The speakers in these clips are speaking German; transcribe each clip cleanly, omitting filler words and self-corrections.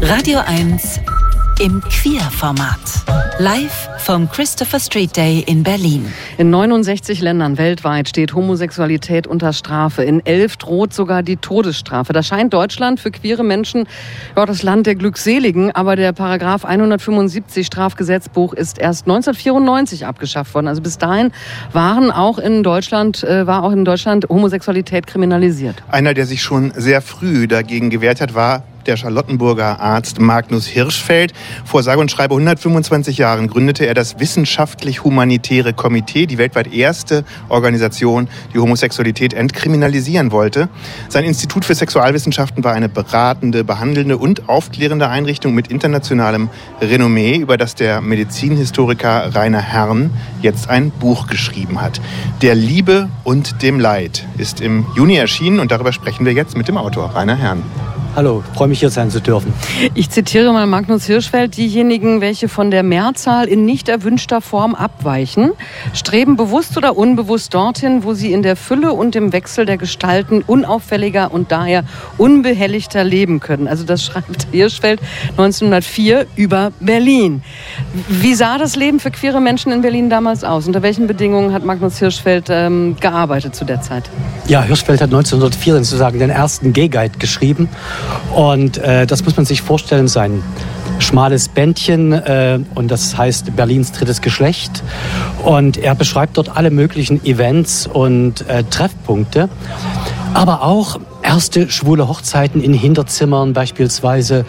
Radio 1 im Queer-Format. Live vom Christopher Street Day in Berlin. In 69 Ländern weltweit steht Homosexualität unter Strafe. In 11 droht sogar die Todesstrafe. Da scheint Deutschland für queere Menschen das Land der Glückseligen. Aber der Paragraph 175 Strafgesetzbuch ist erst 1994 abgeschafft worden. Also bis dahin war auch in Deutschland Homosexualität kriminalisiert. Einer, der sich schon sehr früh dagegen gewehrt hat, war der Charlottenburger Arzt Magnus Hirschfeld. Vor sage und schreibe 125 Jahren gründete er das Wissenschaftlich-Humanitäre Komitee, die weltweit erste Organisation, die Homosexualität entkriminalisieren wollte. Sein Institut für Sexualwissenschaften war eine beratende, behandelnde und aufklärende Einrichtung mit internationalem Renommee, über das der Medizinhistoriker Rainer Herrn jetzt ein Buch geschrieben hat. Der Liebe und dem Leid ist im Juni erschienen und darüber sprechen wir jetzt mit dem Autor Rainer Herrn. Hallo, freue mich hier sein zu dürfen. Ich zitiere mal Magnus Hirschfeld: Diejenigen, welche von der Mehrzahl in nicht erwünschter Form abweichen, streben bewusst oder unbewusst dorthin, wo sie in der Fülle und im Wechsel der Gestalten unauffälliger und daher unbehelligter leben können. Also das schreibt Hirschfeld 1904 über Berlin. Wie sah das Leben für queere Menschen in Berlin damals aus? Unter welchen Bedingungen hat Magnus Hirschfeld gearbeitet zu der Zeit? Ja, Hirschfeld hat 1904 sozusagen den ersten Gay-Guide geschrieben. Und das muss man sich vorstellen, sein schmales Bändchen, und das heißt Berlins drittes Geschlecht. Und er beschreibt dort alle möglichen Events und Treffpunkte, aber auch erste schwule Hochzeiten in Hinterzimmern beispielsweise.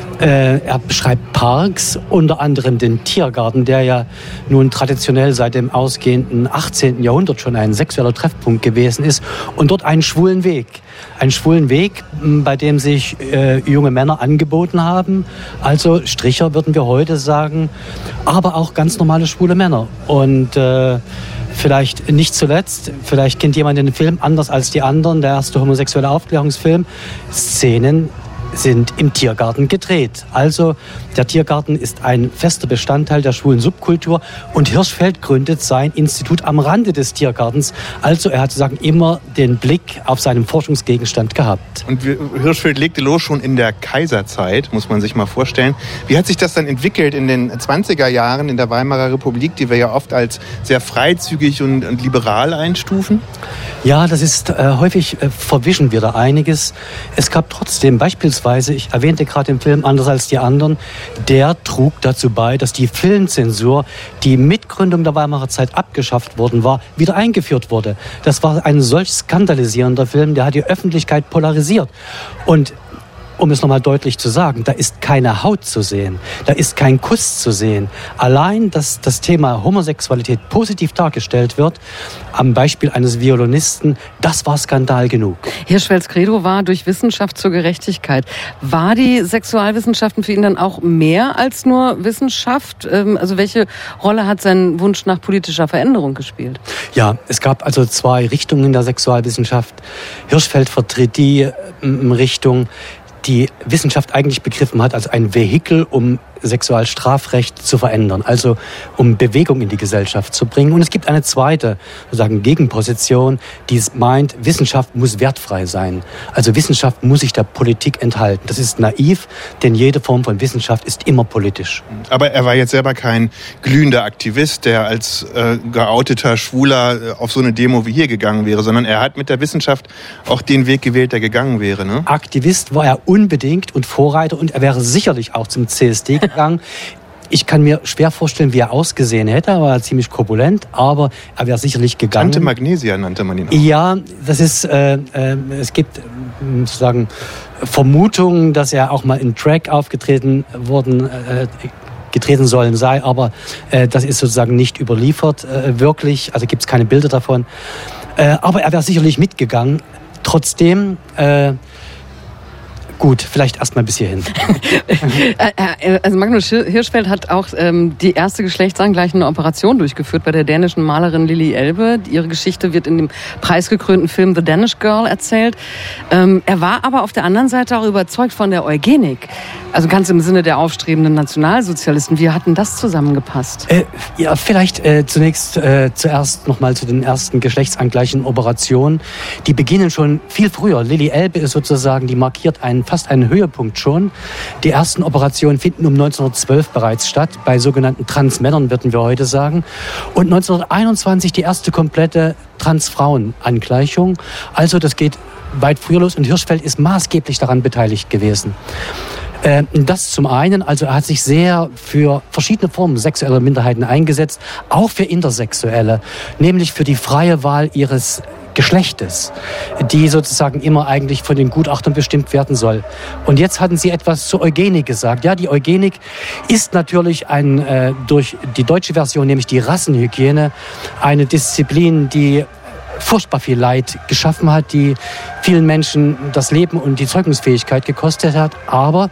Er beschreibt Parks, unter anderem den Tiergarten, der ja nun traditionell seit dem ausgehenden 18. Jahrhundert schon ein sexueller Treffpunkt gewesen ist. Und dort einen schwulen Weg. Einen schwulen Weg, bei dem sich junge Männer angeboten haben. Also Stricher würden wir heute sagen, aber auch ganz normale schwule Männer. Und vielleicht nicht zuletzt, vielleicht kennt jemand den Film Anders als die anderen, der erste homosexuelle Aufklärungsfilm. Szenen sind im Tiergarten gedreht. Also der Tiergarten ist ein fester Bestandteil der schwulen Subkultur und Hirschfeld gründet sein Institut am Rande des Tiergartens. Also er hat sozusagen immer den Blick auf seinen Forschungsgegenstand gehabt. Und Hirschfeld legte los schon in der Kaiserzeit, muss man sich mal vorstellen. Wie hat sich das dann entwickelt in den 20er Jahren in der Weimarer Republik, die wir ja oft als sehr freizügig und liberal einstufen? Ja, das ist häufig verwischen wir da einiges. Es gab trotzdem beispielsweise, ich erwähnte gerade den Film Anders als die anderen, der trug dazu bei, dass die Filmzensur, die mit Gründung der Weimarer Zeit abgeschafft worden war, wieder eingeführt wurde. Das war ein solch skandalisierender Film, der hat die Öffentlichkeit polarisiert. Und um es nochmal deutlich zu sagen, da ist keine Haut zu sehen, da ist kein Kuss zu sehen. Allein, dass das Thema Homosexualität positiv dargestellt wird, am Beispiel eines Violinisten, das war Skandal genug. Hirschfelds Credo war durch Wissenschaft zur Gerechtigkeit. War die Sexualwissenschaften für ihn dann auch mehr als nur Wissenschaft? Also welche Rolle hat sein Wunsch nach politischer Veränderung gespielt? Ja, es gab also zwei Richtungen der Sexualwissenschaft. Hirschfeld vertritt die Richtung, die Wissenschaft eigentlich begriffen hat als ein Vehikel, um Sexualstrafrecht zu verändern, also um Bewegung in die Gesellschaft zu bringen. Und es gibt eine zweite, sozusagen Gegenposition, die meint, Wissenschaft muss wertfrei sein. Also Wissenschaft muss sich der Politik enthalten. Das ist naiv, denn jede Form von Wissenschaft ist immer politisch. Aber er war jetzt selber kein glühender Aktivist, der als geouteter Schwuler auf so eine Demo wie hier gegangen wäre, sondern er hat mit der Wissenschaft auch den Weg gewählt, der gegangen wäre, ne? Aktivist war er unbedingt und Vorreiter, und er wäre sicherlich auch zum CSD gegangen. Ich kann mir schwer vorstellen, wie er ausgesehen hätte. Er war ziemlich korpulent, aber er wäre sicherlich gegangen. Tante Magnesia nannte man ihn auch. Ja, das ist, es gibt sozusagen Vermutungen, dass er auch mal in Drag aufgetreten sollen sei, aber das ist sozusagen nicht überliefert wirklich, also gibt es keine Bilder davon. Aber er wäre sicherlich mitgegangen. Trotzdem gut, vielleicht erst mal bis hierhin. Also Magnus Hirschfeld hat auch die erste geschlechtsangleichende Operation durchgeführt bei der dänischen Malerin Lili Elbe. Ihre Geschichte wird in dem preisgekrönten Film The Danish Girl erzählt. Er war aber auf der anderen Seite auch überzeugt von der Eugenik. Also ganz im Sinne der aufstrebenden Nationalsozialisten. Wie hat denn das zusammengepasst? Ja, vielleicht zuerst nochmal zu den ersten geschlechtsangleichenden Operationen. Die beginnen schon viel früher. Lili Elbe ist sozusagen, die markiert einen fast einen Höhepunkt schon. Die ersten Operationen finden um 1912 bereits statt, bei sogenannten Transmännern, würden wir heute sagen. Und 1921 die erste komplette Transfrauenangleichung. Also das geht weit früher los und Hirschfeld ist maßgeblich daran beteiligt gewesen. Das zum einen, also er hat sich sehr für verschiedene Formen sexueller Minderheiten eingesetzt, auch für Intersexuelle, nämlich für die freie Wahl ihres Geschlechtes, die sozusagen immer eigentlich von den Gutachtern bestimmt werden soll. Und jetzt hatten Sie etwas zur Eugenik gesagt. Ja, die Eugenik ist natürlich durch die deutsche Version, nämlich die Rassenhygiene, eine Disziplin, die furchtbar viel Leid geschaffen hat, die vielen Menschen das Leben und die Zeugungsfähigkeit gekostet hat. Aber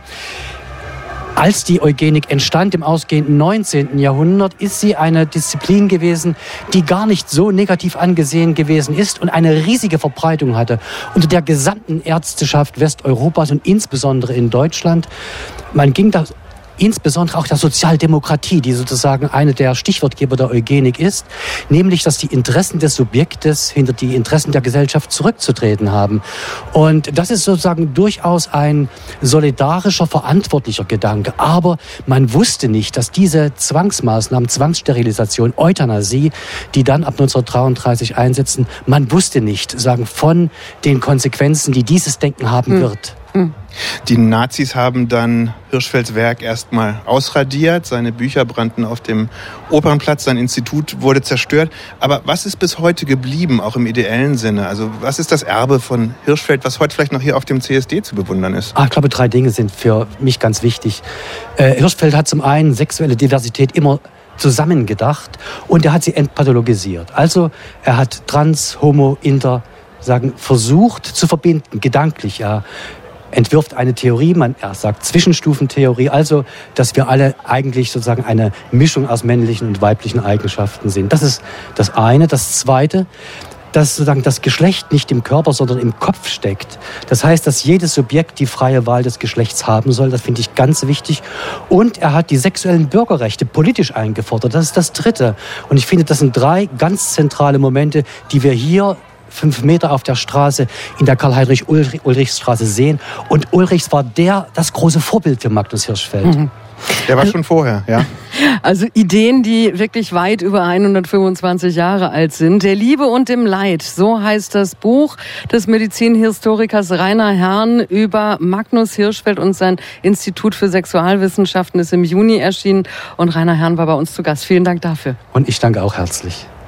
als die Eugenik entstand im ausgehenden 19. Jahrhundert, ist sie eine Disziplin gewesen, die gar nicht so negativ angesehen gewesen ist und eine riesige Verbreitung hatte unter der gesamten Ärzteschaft Westeuropas und insbesondere in Deutschland. Man ging da insbesondere auch der Sozialdemokratie, die sozusagen eine der Stichwortgeber der Eugenik ist, nämlich, dass die Interessen des Subjektes hinter die Interessen der Gesellschaft zurückzutreten haben. Und das ist sozusagen durchaus ein solidarischer, verantwortlicher Gedanke. Aber man wusste nicht, dass diese Zwangsmaßnahmen, Zwangssterilisation, Euthanasie, die dann ab 1933 einsetzen, man wusste nicht, sagen, von den Konsequenzen, die dieses Denken haben wird. Die Nazis haben dann Hirschfelds Werk erstmal ausradiert, seine Bücher brannten auf dem Opernplatz, sein Institut wurde zerstört. Aber was ist bis heute geblieben, auch im ideellen Sinne? Also was ist das Erbe von Hirschfeld, was heute vielleicht noch hier auf dem CSD zu bewundern ist? Ich glaube, 3 Dinge sind für mich ganz wichtig. Hirschfeld hat zum einen sexuelle Diversität immer zusammengedacht und er hat sie entpathologisiert. Also er hat Trans, Homo, Inter versucht zu verbinden, gedanklich. Er entwirft eine Theorie, er sagt Zwischenstufentheorie, also dass wir alle eigentlich sozusagen eine Mischung aus männlichen und weiblichen Eigenschaften sind. Das ist das eine. Das zweite, dass sozusagen das Geschlecht nicht im Körper, sondern im Kopf steckt. Das heißt, dass jedes Subjekt die freie Wahl des Geschlechts haben soll. Das finde ich ganz wichtig. Und er hat die sexuellen Bürgerrechte politisch eingefordert. Das ist das Dritte. Und ich finde, das sind 3 ganz zentrale Momente, die wir hier 5 Meter auf der Straße in der Karl-Heinrich-Ulrichs-Straße sehen. Und Ulrichs war das große Vorbild für Magnus Hirschfeld. Mhm. Der war schon vorher, ja. Also Ideen, die wirklich weit über 125 Jahre alt sind. Der Liebe und dem Leid, so heißt das Buch des Medizinhistorikers Rainer Herrn über Magnus Hirschfeld und sein Institut für Sexualwissenschaften ist im Juni erschienen. Und Rainer Herrn war bei uns zu Gast. Vielen Dank dafür. Und ich danke auch herzlich.